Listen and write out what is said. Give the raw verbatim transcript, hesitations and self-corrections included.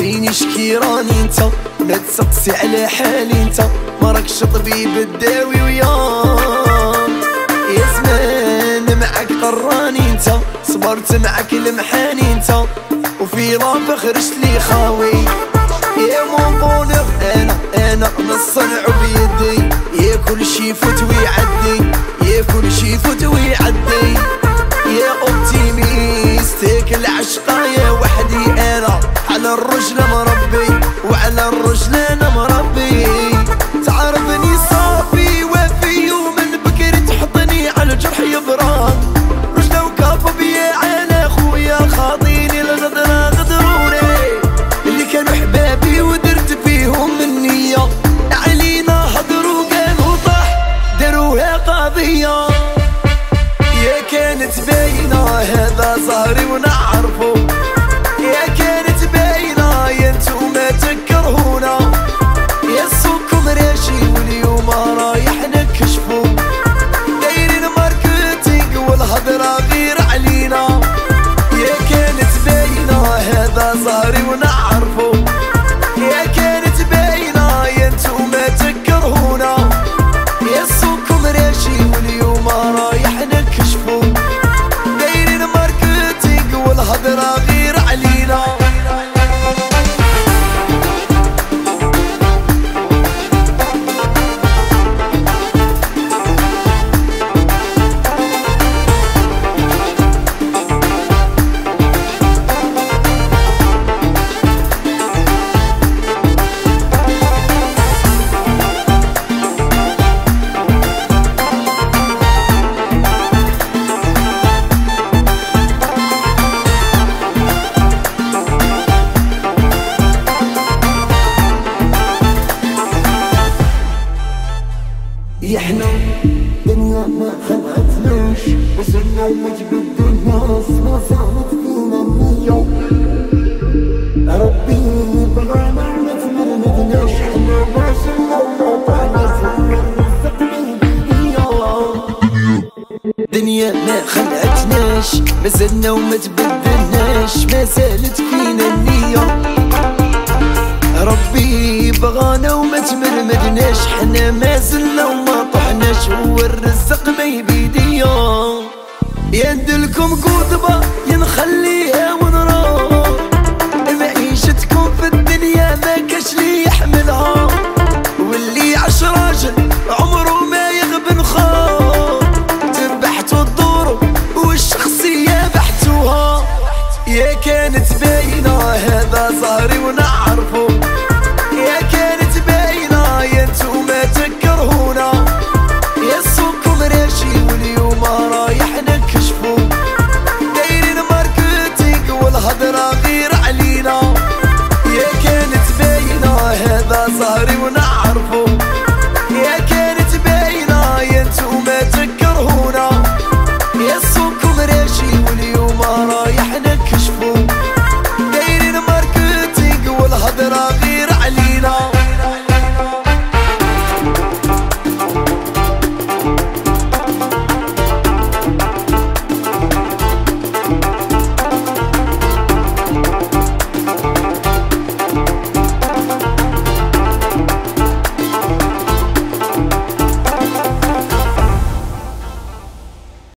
فين يشكي راني انت ما تسقسي على حالي انت ما راكش طبيب الداوي وياك يا زمان معاك قراني انت صبرت معاك المحاني انت وفي راب خرجت لي خاوي يا مون بونغ انا انا نصنع بيدي يا كل شي فوت ويعدي يا كل شي فوت ويعدي يا اوبتيميستيك العشقاية وحدي انا على الرجل مربي وعلى الرجل انا مربي تعرفني صافي وفي ومن بكري تحطني على الجرح يبرد رجله وكافة بيا على خويا خاطيني الغدرة غدروني اللي كانوا حبابي ودرت فيهم النية علينا هضروا قالوا طاح داروها قضية يا كانت باينة هذا صهري ونعرفو يا كانت باينة يا انتوما تكرهونا يا سوقكم راشي واليوم رايح نكشفو دايرين ماركتينغ والهضرة غير علينا يا كانت باينة هذا صهري ونعرفو يا كانت باينة يا انتوما تكرهونا يا سوقكم راشي واليوم رايح نكشفو دايرين ماركتينغ والهضرة غير علينا احنا دنيا ما خلقتناش وصلنا ومجبد الناس ما صارت فينا النية ربي بغانا ما تمرمدناش احنا ما صلنا وما طعناش الرزق من بيديا دنيا ما خلقتناش ما زلنا وما تبدلناش ما زالت فينا النية ربي بغانا وما تمرمدناش حنا ما زلنا وما طحناش والرزق ما يبيديا يندلكم قطبة ينخليها